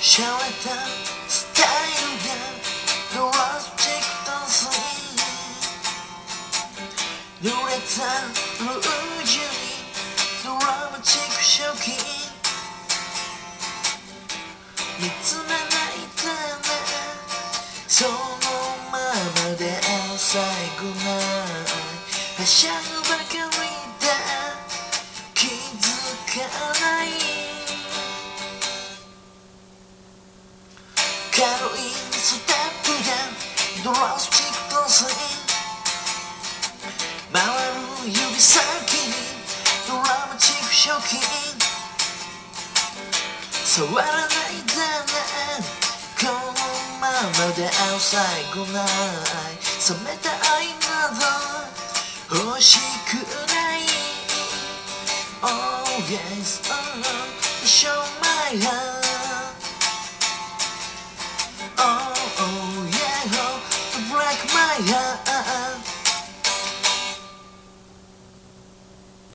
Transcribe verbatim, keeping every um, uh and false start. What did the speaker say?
しゃれたスタイルでドラスチックダンスに濡れたルージュにドラマチックショッキン見つめないでねそのままで最後ないはしゃぐばかりで気づかない軽いステップでドラスチックダンスに回る指先にドラマチックショッキン触らないでねこのままで最後ない冷めた愛など欲しくない Always alone Show my heart